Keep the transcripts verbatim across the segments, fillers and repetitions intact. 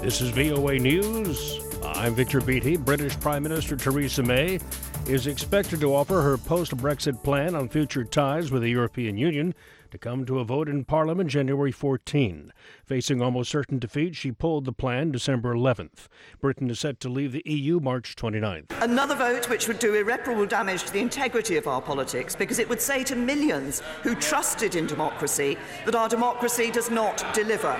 This is V O A News. I'm Victor Beattie. British Prime Minister Theresa May is expected to offer her post-Brexit plan on future ties with the European Union to come to a vote in Parliament January fourteenth. Facing almost certain defeat, she pulled the plan December eleventh. Britain is set to leave the E U March twenty-ninth. Another vote which would do irreparable damage to the integrity of our politics, because it would say to millions who trusted in democracy that our democracy does not deliver.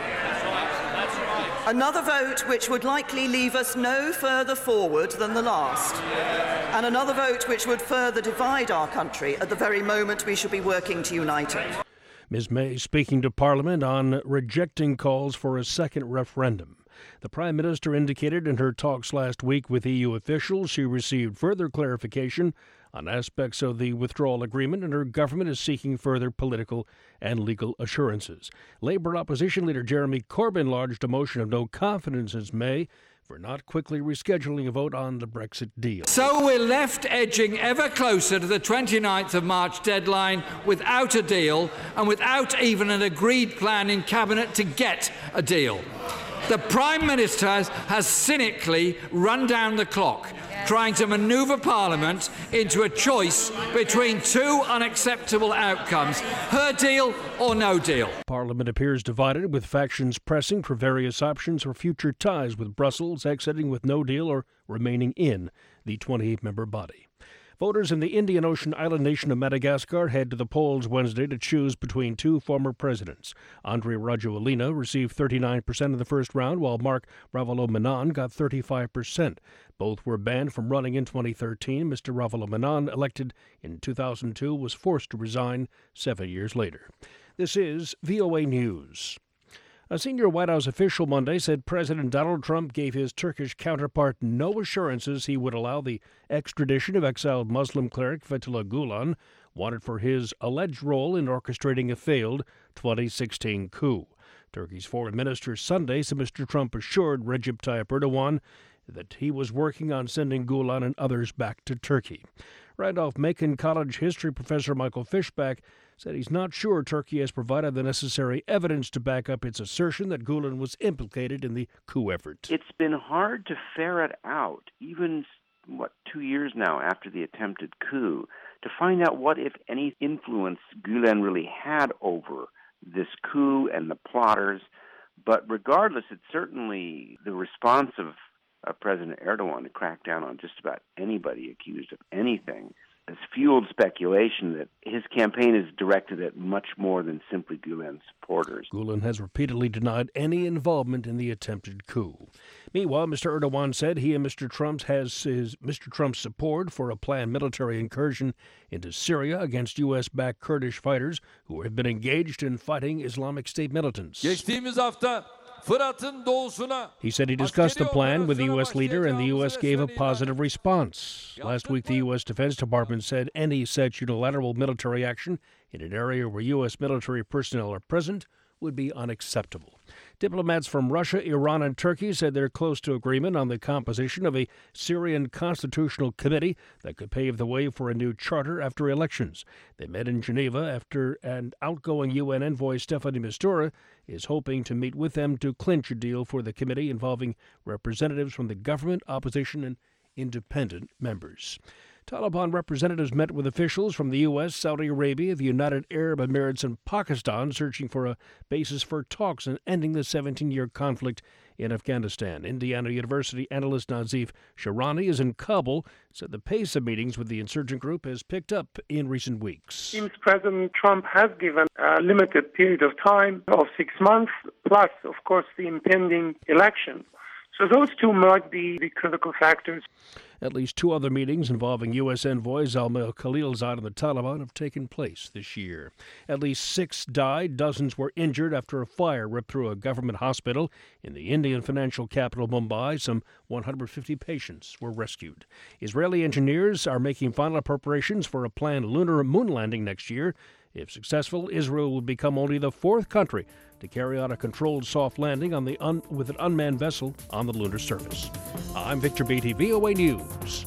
Another vote which would likely leave us no further forward than the last. And another vote which would further divide our country at the very moment we should be working to unite it. Miz May speaking to Parliament on rejecting calls for a second referendum. The Prime Minister indicated in her talks last week with E U officials she received further clarification on aspects of the withdrawal agreement, and her government is seeking further political and legal assurances. Labour opposition leader Jeremy Corbyn lodged a motion of no confidence in May for not quickly rescheduling a vote on the Brexit deal. So we're left edging ever closer to the twenty-ninth of March deadline without a deal and without even an agreed plan in Cabinet to get a deal. The Prime Minister has, has cynically run down the clock, trying to manoeuvre Parliament into a choice between two unacceptable outcomes, her deal or no deal. Parliament appears divided, with factions pressing for various options for future ties with Brussels, exiting with no deal or remaining in the twenty-eight member body. Voters in the Indian Ocean island nation of Madagascar head to the polls Wednesday to choose between two former presidents. Andry Rajoelina received thirty-nine percent in the first round, while Marc Ravalomanana got thirty-five percent. Both were banned from running in twenty thirteen. Mister Ravalomanana, elected in two thousand two, was forced to resign seven years later. This is V O A News. A senior White House official Monday said President Donald Trump gave his Turkish counterpart no assurances he would allow the extradition of exiled Muslim cleric Fethullah Gulen, wanted for his alleged role in orchestrating a failed twenty sixteen coup. Turkey's foreign minister Sunday said Mister Trump assured Recep Tayyip Erdogan that he was working on sending Gulen and others back to Turkey. Randolph-Macon College history professor Michael Fishback said he's not sure Turkey has provided the necessary evidence to back up its assertion that Gulen was implicated in the coup effort. It's been hard to ferret out, even, what, two years now after the attempted coup, to find out what, if any, influence Gulen really had over this coup and the plotters. But regardless, it's certainly the response of uh, President Erdogan to crack down on just about anybody accused of anything has fueled speculation that his campaign is directed at much more than simply Gulen's supporters. Gulen has repeatedly denied any involvement in the attempted coup. Meanwhile, Mister Erdogan said he and Mister Trump has his Mister Trump's support for a planned military incursion into Syria against U S-backed Kurdish fighters who have been engaged in fighting Islamic State militants. Geçtiğimiz hafta Fırat'ın doğusuna. He said he discussed the plan with the U S leader, and the U S gave a positive response. Last week, the U S Defense Department said any such unilateral military action in an area where U S military personnel are present would be unacceptable. Diplomats from Russia, Iran, and Turkey said they're close to agreement on the composition of a Syrian constitutional committee that could pave the way for a new charter after elections. They met in Geneva after an outgoing U N envoy, Stephanie Mistura, is hoping to meet with them to clinch a deal for the committee involving representatives from the government, opposition, and independent members. Taliban representatives met with officials from the U S, Saudi Arabia, the United Arab Emirates, and Pakistan, searching for a basis for talks in ending the seventeen-year conflict in Afghanistan. Indiana University analyst Nazif Sharani is in Kabul, said the pace of meetings with the insurgent group has picked up in recent weeks. Seems President Trump has given a limited period of time of six months, plus, of course, the impending election. So those two might be the critical factors. At least two other meetings involving U S envoy Zalmay Khalilzad and the Taliban have taken place this year. At least six died, dozens were injured after a fire ripped through a government hospital in the Indian financial capital Mumbai. Some one hundred fifty patients were rescued. Israeli engineers are making final preparations for a planned lunar moon landing next year. If successful, Israel would become only the fourth country to carry out a controlled soft landing on the un- with an unmanned vessel on the lunar surface. I'm Victor Beattie, V O A News.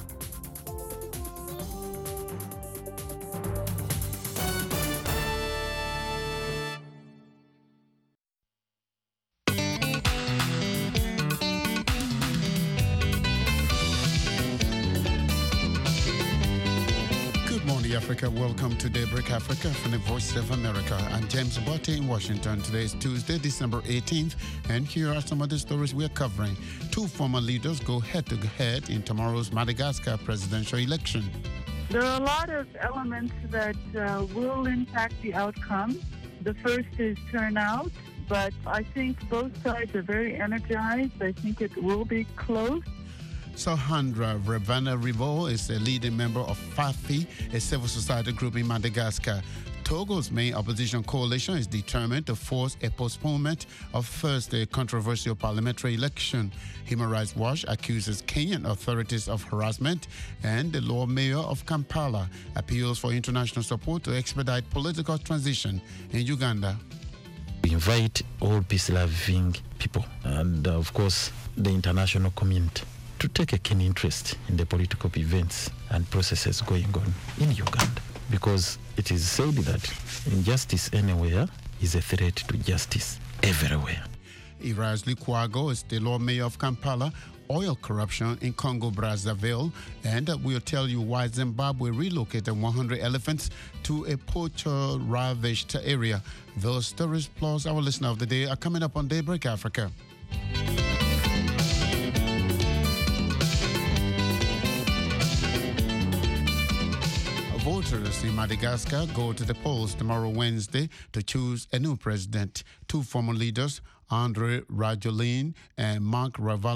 Africa. Welcome to Daybreak Africa from the Voice of America. I'm James Botte in Washington. Today is Tuesday, December eighteenth, and here are some of the stories we're covering. Two former leaders go head-to-head in tomorrow's Madagascar presidential election. There are a lot of elements that uh, will impact the outcome. The first is turnout, but I think both sides are very energized. I think it will be close. Sahandra Ravana-Rivo is a leading member of FAFI, a civil society group in Madagascar. Togo's main opposition coalition is determined to force a postponement of Thursday's controversial parliamentary election. Human Rights Watch accuses Kenyan authorities of harassment, and the Lord Mayor of Kampala appeals for international support to expedite political transition in Uganda. We invite all peace-loving people and, of course, the international community to take a keen interest in the political events and processes going on in Uganda, because it is said that injustice anywhere is a threat to justice everywhere. Irazli Kwago is the Lord Mayor of Kampala. Oil corruption in Congo-Brazzaville, and we'll tell you why Zimbabwe relocated one hundred elephants to a poacher-ravaged area. Those stories plus our listener of the day are coming up on Daybreak Africa. Voters in Madagascar go to the polls tomorrow, Wednesday, to choose a new president. Two former leaders, Andry Rajoelina and Marc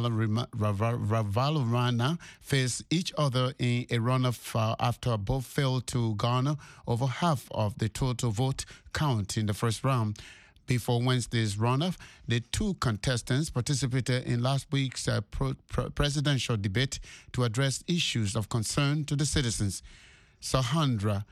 Ravalomanana, face each other in a runoff uh, after both failed to garner over half of the total vote count in the first round. Before Wednesday's runoff, the two contestants participated in last week's uh, pro- pro- presidential debate to address issues of concern to the citizens. Sahandra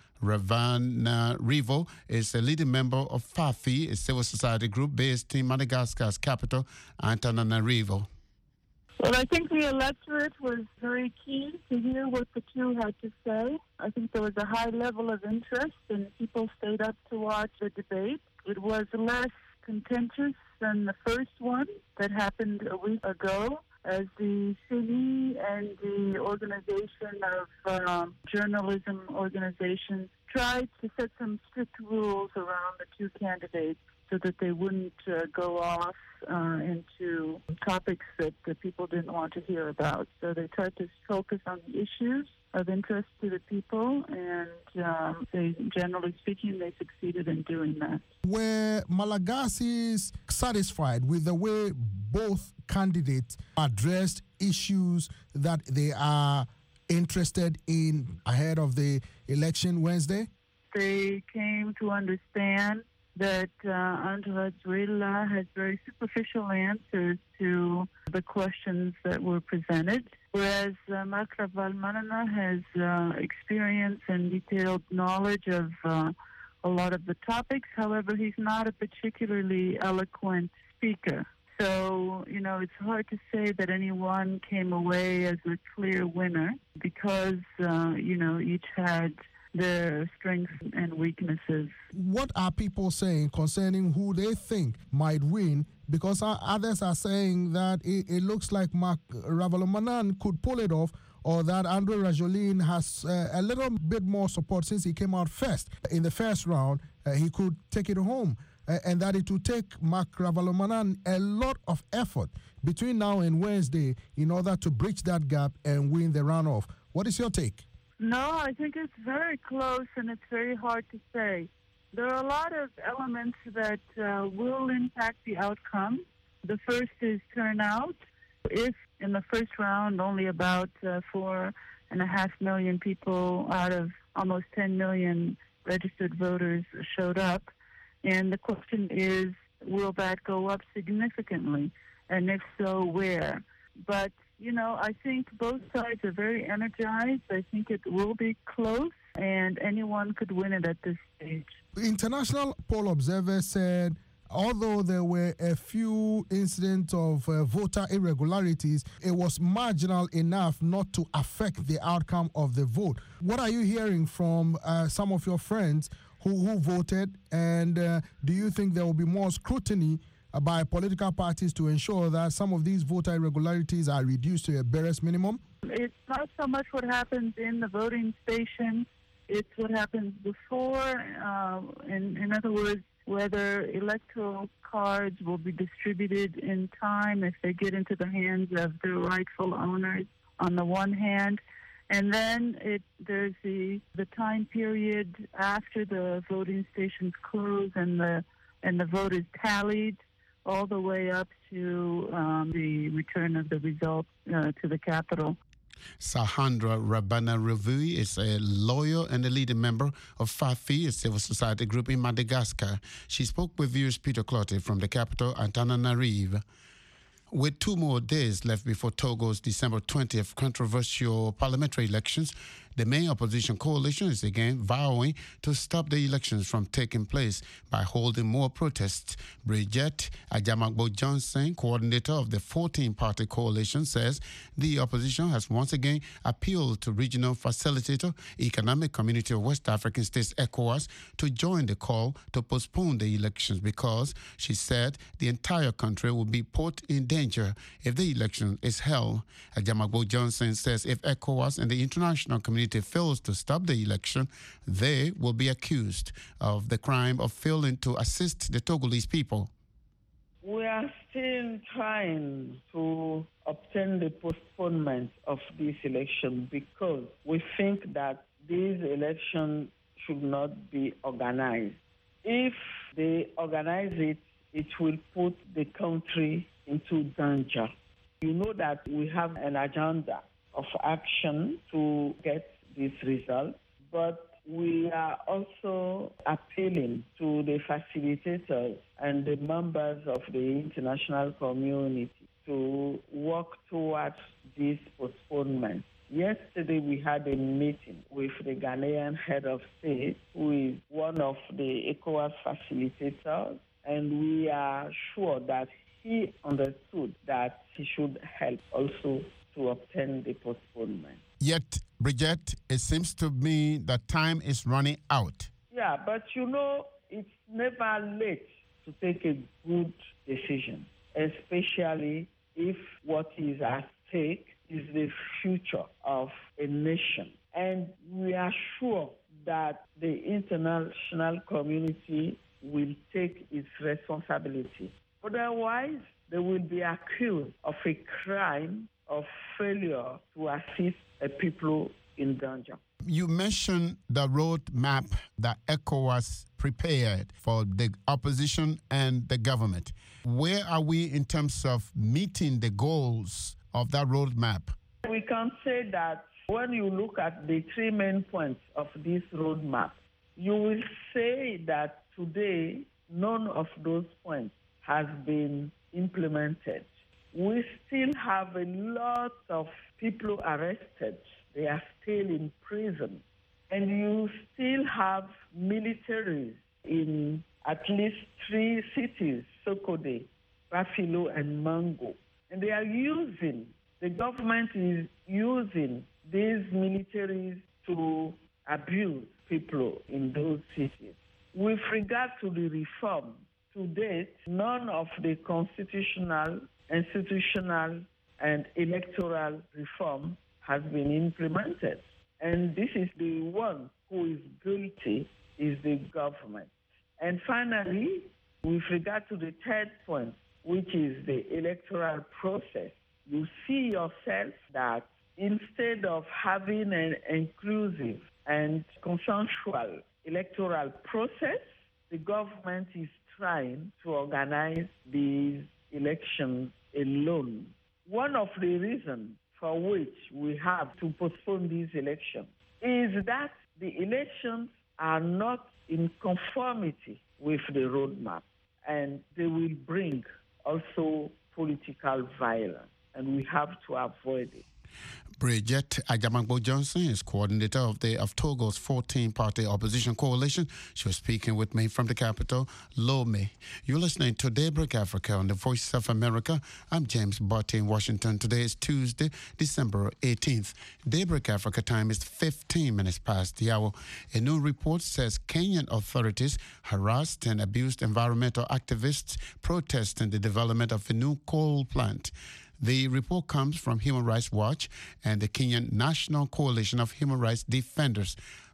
Ravana-Rivo is a leading member of FAFI, a civil society group based in Madagascar's capital, Antananarivo. Well, I think the electorate was very keen to hear what the two had to say. I think there was a high level of interest, and people stayed up to watch the debate. It was less contentious than the first one that happened a week ago, as the city and the organization of um, journalism organizations tried to set some strict rules around the two candidates so that they wouldn't uh, go off uh, into topics that the people didn't want to hear about. So they tried to focus on the issues of interest to the people, and um, they, generally speaking, they succeeded in doing that. Were Malagasi's satisfied with the way both candidates addressed issues that they are interested in ahead of the election Wednesday? They came to understand that uh, Andry Rajoelina has very superficial answers to the questions that were presented, whereas uh, Marc Ravalomanana has uh, experience and detailed knowledge of uh, a lot of the topics. However, he's not a particularly eloquent speaker. So, you know, it's hard to say that anyone came away as a clear winner because, uh, you know, each had their strengths and weaknesses. What are people saying concerning who they think might win? Because others are saying that it, it looks like Marc Ravalomanana could pull it off, or that Andry Rajoelina has uh, a little bit more support since he came out first. In the first round, uh, he could take it home. Uh, and that it will take Marc Ravalomanana a lot of effort between now and Wednesday in order to bridge that gap and win the runoff. What is your take? No, I think it's very close and it's very hard to say. There are a lot of elements that uh, will impact the outcome. The first is turnout. If in the first round only about uh, four and a half million people out of almost ten million registered voters showed up, and the question is, will that go up significantly? And if so, where? But, you know, I think both sides are very energized. I think it will be close, and anyone could win it at this stage. International poll observers said although there were a few incidents of uh, voter irregularities, it was marginal enough not to affect the outcome of the vote. What are you hearing from uh, some of your friends who, who voted, and uh, do you think there will be more scrutiny uh, by political parties to ensure that some of these voter irregularities are reduced to a barest minimum? It's not so much what happens in the voting station, It's what happens before. Uh, in, in other words, whether electoral cards will be distributed in time if they get into the hands of the rightful owners on the one hand. And then it, there's the the time period after the voting stations close and the and the vote is tallied, all the way up to um, the return of the results uh, to the Capitol. Sahandra Rabana-Revui is a lawyer and a leading member of FAFI, a civil society group in Madagascar. She spoke with viewers Peter Clottey from the capital, Antananarivo. With two more days left before Togo's December twentieth controversial parliamentary elections, the main opposition coalition is again vowing to stop the elections from taking place by holding more protests. Bridget Ajamagbo Johnson, coordinator of the fourteen-party coalition, says the opposition has once again appealed to regional facilitator, Economic Community of West African States, ECOWAS, to join the call to postpone the elections because, she said, the entire country will be put in danger if the election is held. Ajamagbo Johnson says if ECOWAS and the international community fails to stop the election, they will be accused of the crime of failing to assist the Togolese people. We are still trying to obtain the postponement of this election because we think that this election should not be organized. If they organize it, it will put the country into danger. You know that we have an agenda of action to get this result, but we are also appealing to the facilitators and the members of the international community to work towards this postponement. Yesterday we had a meeting with the Ghanaian head of state, who is one of the ECOWAS facilitators, and we are sure that he understood that he should help also to obtain the postponement. Yet, Bridget, it seems to me that time is running out. Yeah, but you know, it's never late to take a good decision, especially if what is at stake is the future of a nation. And we are sure that the international community will take its responsibility. Otherwise, they will be accused of a crime of failure to assist a people in danger. You mentioned the roadmap that ECOWAS prepared for the opposition and the government. Where are we in terms of meeting the goals of that roadmap? We can say that when you look at the three main points of this roadmap, you will say that today none of those points has been implemented. We still have a lot of people arrested. They are still in prison. And you still have militaries in at least three cities, Sokode, Bafilo, and Mango. And they are using, the government is using these militaries to abuse people in those cities. With regard to the reform, to date, none of the constitutional, institutional, and electoral reform has been implemented. And this is the one who is guilty, is the government. And finally, with regard to the third point, which is the electoral process, you see yourself that instead of having an inclusive and consensual electoral process, the government is trying to organize these elections alone. One of the reasons for which we have to postpone these elections is that the elections are not in conformity with the roadmap, and they will bring also political violence, and we have to avoid it. Bridget Ajamagbo Johnson is coordinator of the of Togo's fourteen-party opposition coalition. She was speaking with me from the capital, Lomé. You're listening to Daybreak Africa on the Voice of America. I'm James Botte in Washington. Today is Tuesday, December eighteenth. Daybreak Africa time is fifteen minutes past the hour. A new report says Kenyan authorities harassed and abused environmental activists protesting the development of a new coal plant. The report comes from Human Rights Watch and the Kenyan National Coalition of Human Rights Defenders.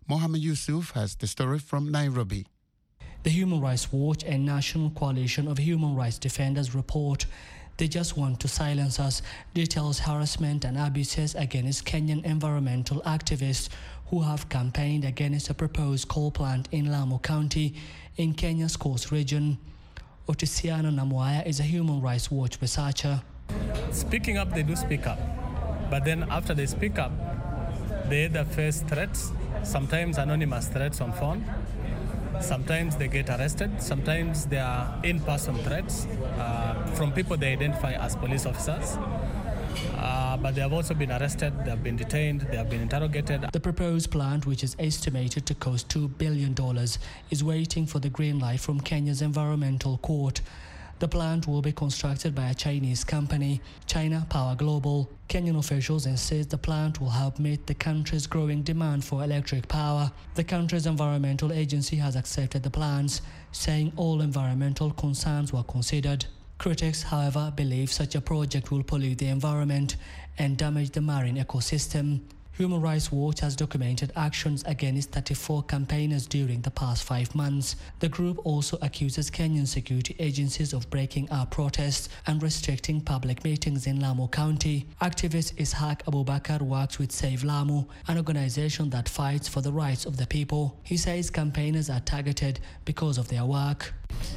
Mohammed Yusuf has the story from Nairobi. The Human Rights Watch and National Coalition of Human Rights Defenders report they just want to silence us, details harassment and abuses against Kenyan environmental activists who have campaigned against a proposed coal plant in Lamu County in Kenya's Coast region. Otisiano Namwaya is a Human Rights Watch researcher. Speaking up, they do speak up. But then after they speak up, they either face threats, sometimes anonymous threats on phone. Sometimes they get arrested. Sometimes they are in-person threats uh, from people they identify as police officers. Uh, but they have also been arrested, they have been detained, they have been interrogated. The proposed plant, which is estimated to cost two billion dollars, is waiting for the green light from Kenya's Environmental Court. The plant will be constructed by a Chinese company, China Power Global. Kenyan officials insist the plant will help meet the country's growing demand for electric power. The country's environmental agency has accepted the plans, saying all environmental concerns were considered. Critics, however, believe such a project will pollute the environment and damage the marine ecosystem. Human Rights Watch has documented actions against thirty-four campaigners during the past five months. The group also accuses Kenyan security agencies of breaking up protests and restricting public meetings in Lamu County. Activist Ishaq Abubakar works with Save Lamu, an organization that fights for the rights of the people. He says campaigners are targeted because of their work.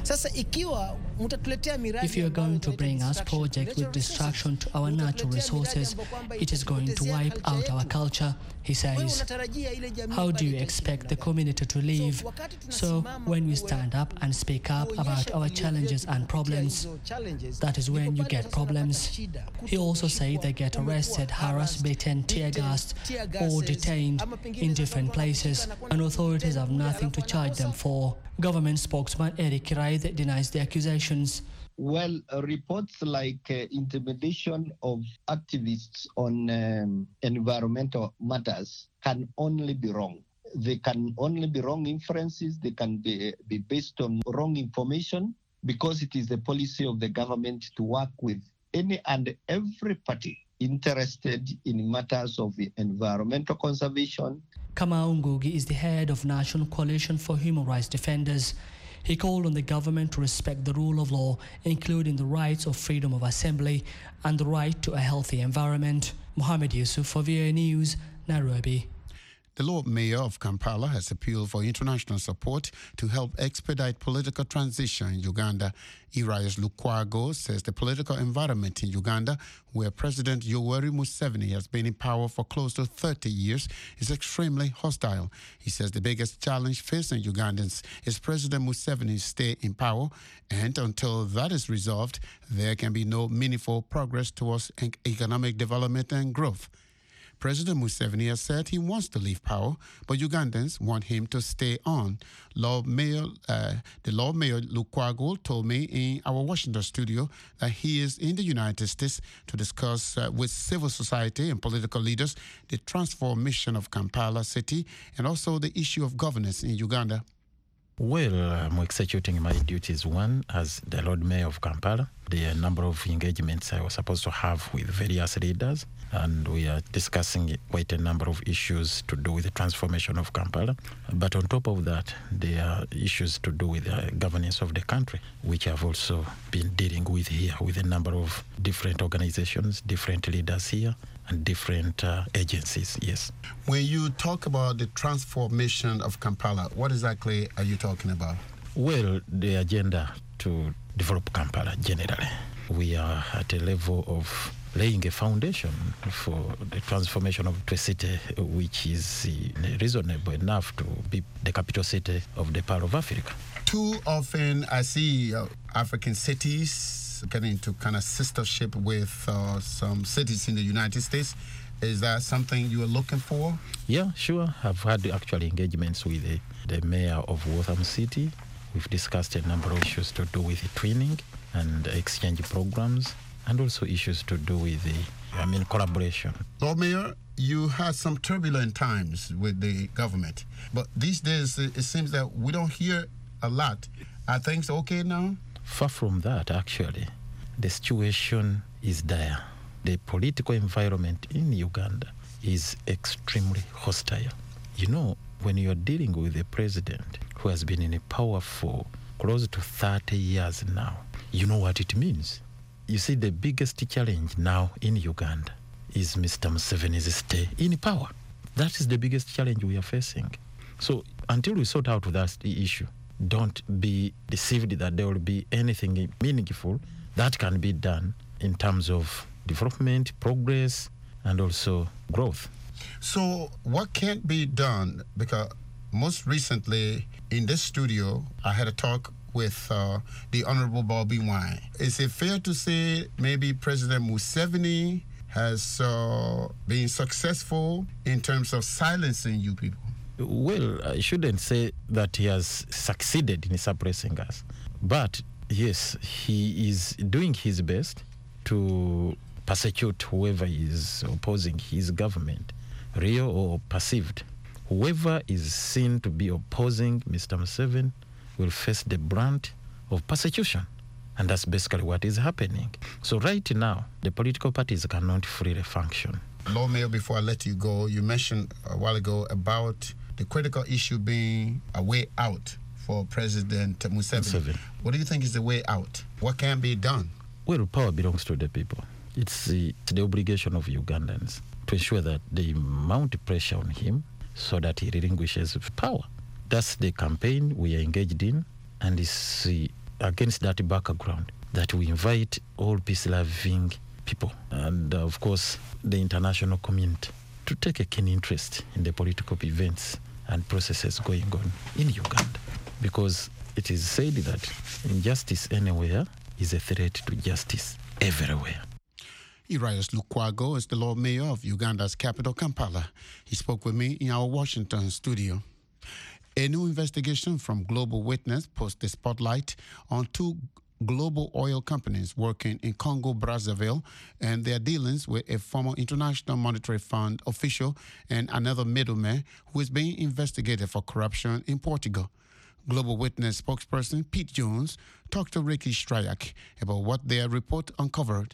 If you are going to bring us projects with destruction to our natural resources, it is going to wipe out our culture, he says. How do you expect the community to live? So when we stand up and speak up about our challenges and problems, that is when you get problems. He also said they get arrested, harassed, beaten, tear-gassed or detained in different places, and authorities have nothing to charge them for. Government spokesman Eric Kiraithe denies the accusations. Well, uh, reports like uh, intimidation of activists on um, environmental matters can only be wrong. They can only be wrong inferences. They can be, be based on wrong information, because it is the policy of the government to work with any and every party interested in matters of environmental conservation. Kamau Ngugi is the head of National Coalition for Human Rights Defenders. He called on the government to respect the rule of law, including the rights of freedom of assembly and the right to a healthy environment. Mohammed Yusuf for V O A News, Nairobi. The Lord Mayor of Kampala has appealed for international support to help expedite political transition in Uganda. Erias Lukwago says the political environment in Uganda, where President Yoweri Museveni has been in power for close to thirty years, is extremely hostile. He says the biggest challenge facing Ugandans is President Museveni's stay in power, and until that is resolved, there can be no meaningful progress towards economic development and growth. President Museveni has said he wants to leave power, but Ugandans want him to stay on. Lord Mayor, uh, the Lord Mayor Lukwago told me in our Washington studio that he is in the United States to discuss uh, with civil society and political leaders the transformation of Kampala City and also the issue of governance in Uganda. Well, I'm executing my duties, one, as the Lord Mayor of Kampala. The number of engagements I was supposed to have with various leaders, and we are discussing quite a number of issues to do with the transformation of Kampala. But on top of that, there are issues to do with the governance of the country, which I've also been dealing with here with a number of different organizations, different leaders here, and different uh, agencies, yes. When you talk about the transformation of Kampala, what exactly are you talking about? Well, the agenda to develop Kampala generally. We are at a level of laying a foundation for the transformation of the city, which is uh, reasonable enough to be the capital city of the Pearl of Africa. Too often I see uh, African cities getting into kind of sistership with uh, some cities in the United States. Is that something you are looking for? Yeah, sure. I've had actually engagements with the, the mayor of Waltham City. We've discussed a number of issues to do with the twinning and exchange programs, and also issues to do with the, I mean, collaboration. Lord Mayor, you had some turbulent times with the government, but these days it seems that we don't hear a lot. Are things okay now? Far from that, actually. The situation is dire. The political environment in Uganda is extremely hostile. You know, when you're dealing with a president who has been in power for close to thirty years now, you know what it means. You see, the biggest challenge now in Uganda is Mister Museveni's stay in power. That is the biggest challenge we are facing. So until we sort out that issue, don't be deceived that there will be anything meaningful that can be done in terms of development, progress, and also growth. So what can't be done? Because most recently in this studio, I had a talk with uh, the Honorable Bobby Wine. Is it fair to say maybe President Museveni has uh, been successful in terms of silencing you people? Well, I shouldn't say that he has succeeded in suppressing us. But yes, he is doing his best to persecute whoever is opposing his government, real or perceived. Whoever is seen to be opposing Mister Museveni will face the brunt of persecution. And that's basically what is happening. So right now, the political parties cannot freely function. Lord Mayor, before I let you go, you mentioned a while ago about the critical issue being a way out for President Museveni. Museveni. What do you think is the way out? What can be done? Well, power belongs to the people. It's the, it's the obligation of Ugandans to ensure that they mount pressure on him so that he relinquishes power. That's the campaign we are engaged in, and it's uh, against that background that we invite all peace-loving people and, uh, of course, the international community to take a keen interest in the political events and processes going on in Uganda, because it is said that injustice anywhere is a threat to justice everywhere. Erias Lukwago is the Lord Mayor of Uganda's capital, Kampala. He spoke with me in our Washington studio. A new investigation from Global Witness puts the spotlight on two global oil companies working in Congo-Brazzaville and their dealings with a former International Monetary Fund official and another middleman who is being investigated for corruption in Portugal. Global Witness spokesperson Pete Jones talked to Ricky Stryak about what their report uncovered.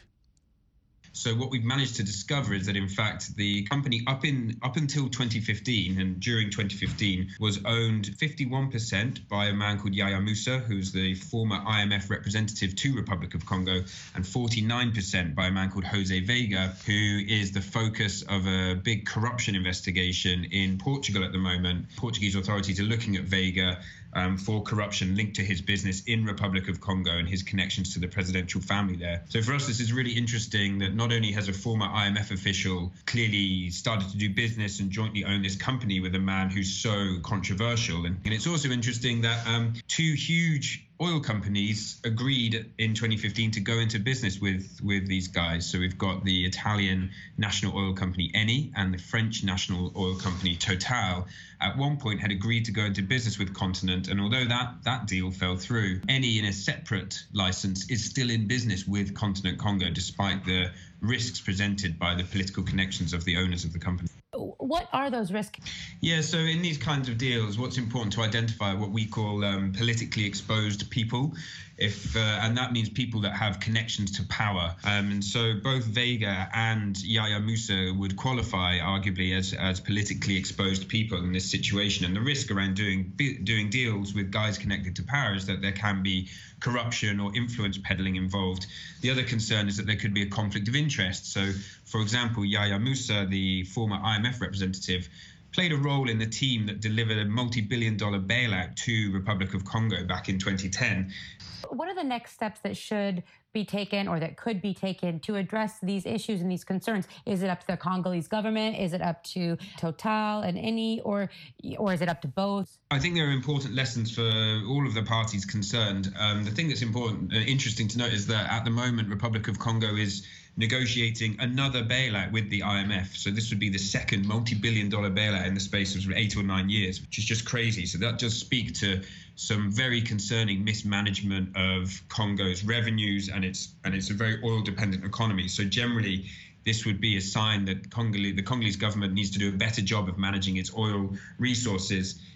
So what we've managed to discover is that, in fact, the company up in up until twenty fifteen and during twenty fifteen was owned fifty-one percent by a man called Yaya Musa, who's the former I M F representative to Republic of Congo, and forty-nine percent by a man called Jose Veiga, who is the focus of a big corruption investigation in Portugal at the moment. Portuguese authorities are looking at Veiga Um, for corruption linked to his business in Republic of Congo and his connections to the presidential family there. So for us, this is really interesting that not only has a former I M F official clearly started to do business and jointly own this company with a man who's so controversial, and, and it's also interesting that um, two huge oil companies agreed in twenty fifteen to go into business with with these guys. So we've got the Italian national oil company Eni and the French national oil company Total at one point had agreed to go into business with Continent, and although that that deal fell through, Eni in a separate license is still in business with Continent Congo despite the risks presented by the political connections of the owners of the company. What are those risks? Yeah, so in these kinds of deals, what's important to identify what we call um, politically exposed people, if uh, and that means people that have connections to power. Um, and so both Veiga and Yaya Musa would qualify, arguably, as as politically exposed people in this situation. And the risk around doing doing deals with guys connected to power is that there can be corruption or influence peddling involved. The other concern is that there could be a conflict of interest. So, for example, Yaya Musa, the former I M F representative, played a role in the team that delivered a multi-billion dollar bailout to Republic of Congo back in twenty ten. What are the next steps that should be taken or that could be taken to address these issues and these concerns? Is it up to the Congolese government? Is it up to Total and Eni, or or is it up to both? I think there are important lessons for all of the parties concerned. Um, the thing that's important, uh, interesting to note is that at the moment, Republic of Congo is negotiating another bailout with the I M F. So this would be the second multi-billion dollar bailout in the space of eight or nine years, which is just crazy. So that does speak to some very concerning mismanagement of Congo's revenues, and it's and it's a very oil-dependent economy. So generally, this would be a sign that Congolese, the Congolese government needs to do a better job of managing its oil resources.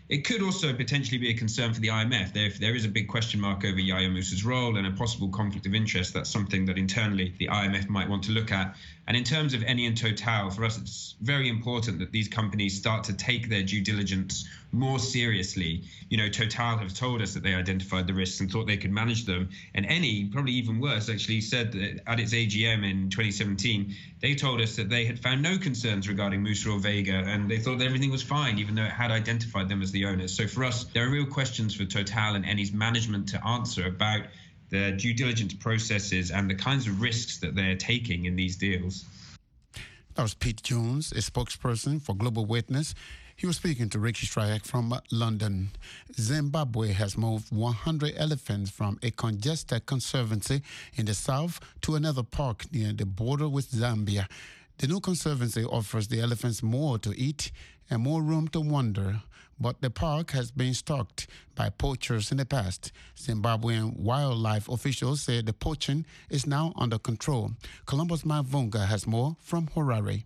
It could also potentially be a concern for the I M F. There, if there is a big question mark over Yahya Moussa's role and a possible conflict of interest, that's something that internally the I M F might want to look at. And in terms of Eni and Total, for us, it's very important that these companies start to take their due diligence more seriously. You know, Total have told us that they identified the risks and thought they could manage them. And Eni, probably even worse, actually said that at its A G M in twenty seventeen, they told us that they had found no concerns regarding Moussa or Vega, and they thought that everything was fine, even though it had identified them as the owners. So for us, there are real questions for Total and Eni's management to answer about the due diligence processes and the kinds of risks that they're taking in these deals. That was Pete Jones, a spokesperson for Global Witness. He was speaking to Ricky Strayak from London. Zimbabwe has moved one hundred elephants from a congested conservancy in the south to another park near the border with Zambia. The new conservancy offers the elephants more to eat and more room to wander, but the park has been stalked by poachers in the past. Zimbabwean wildlife officials say the poaching is now under control. Columbus Mavunga has more from Harare.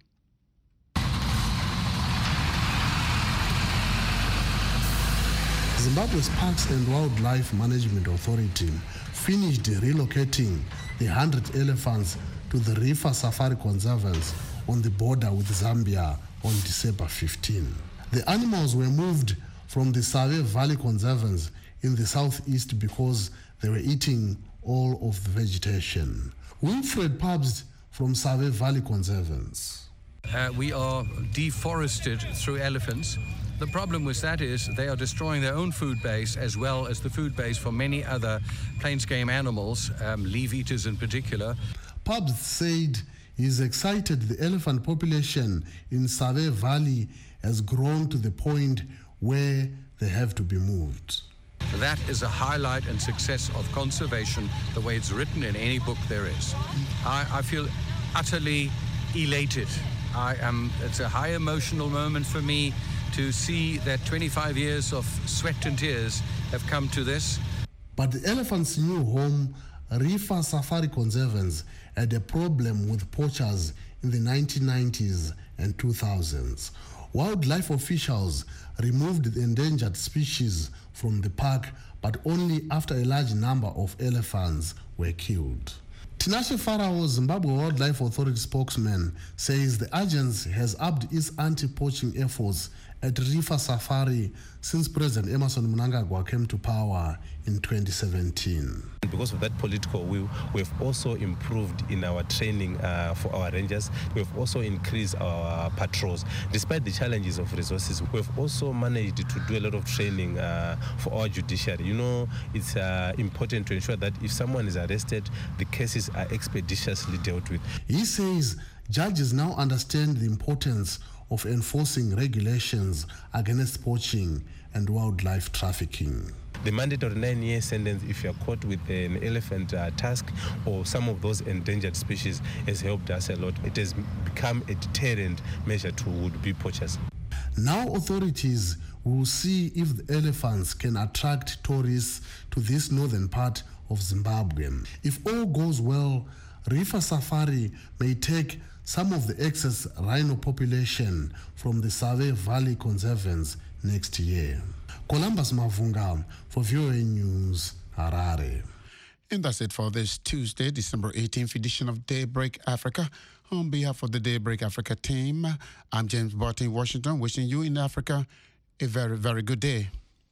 Zimbabwe's Parks and Wildlife Management Authority finished relocating the one hundred elephants to the Rifa Safari Conservancy on the border with Zambia on December fifteenth. The animals were moved from the Save Valley Conservancy in the southeast because they were eating all of the vegetation. Wilfred Pabst from Save Valley Conservancy. Uh, we are deforested through elephants. The problem with that is they are destroying their own food base as well as the food base for many other plains game animals, um, leaf eaters in particular. Pabst said he's excited the elephant population in Save Valley has grown to the point where they have to be moved. That is a highlight and success of conservation, the way it's written in any book there is. I, I feel utterly elated. I am, it's a high emotional moment for me to see that twenty-five years of sweat and tears have come to this. But the elephant's new home, Rifa Safari Conservancy, had a problem with poachers in the nineteen nineties and two thousands. Wildlife officials removed the endangered species from the park, but only after a large number of elephants were killed. Tinashe Farao, Zimbabwe Wildlife Authority spokesman, says the agency has upped its anti-poaching efforts at Rifa Safari since President Emmerson Mnangagwa came to power in twenty seventeen. Because of that political will, we've also improved in our training uh, for our rangers. We've also increased our patrols. Despite the challenges of resources, we've also managed to do a lot of training uh, for our judiciary. You know, it's uh, important to ensure that if someone is arrested, the cases are expeditiously dealt with. He says judges now understand the importance of enforcing regulations against poaching and wildlife trafficking. The mandatory nine-year sentence if you're caught with an elephant uh, tusk or some of those endangered species has helped us a lot. It has become a deterrent measure to would-be poachers. Now authorities will see if the elephants can attract tourists to this northern part of Zimbabwe. If all goes well, Rifa Safari may take some of the excess rhino population from the Save Valley Conservancy next year. Columbus Mavunga for V O A News, Harare. And that's it for this Tuesday, December eighteenth edition of Daybreak Africa. On behalf of the Daybreak Africa team, I'm James Barton in Washington, wishing you in Africa a very, very good day.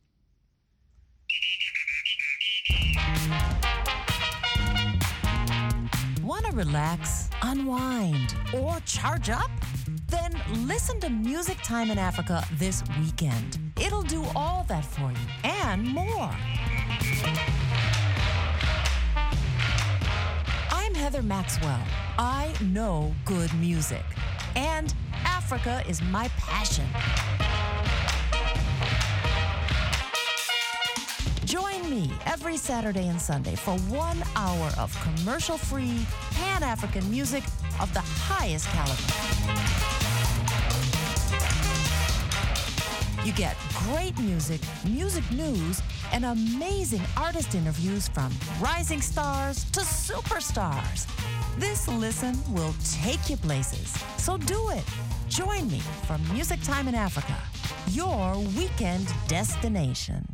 Want to relax, unwind, or charge up? Then listen to Music Time in Africa this weekend. It'll do all that for you and more. I'm Heather Maxwell. I know good music, and Africa is my passion. Join me every Saturday and Sunday for one hour of commercial-free, Pan-African music of the highest caliber. You get great music, music news, and amazing artist interviews from rising stars to superstars. This listen will take you places. So do it. Join me for Music Time in Africa, your weekend destination.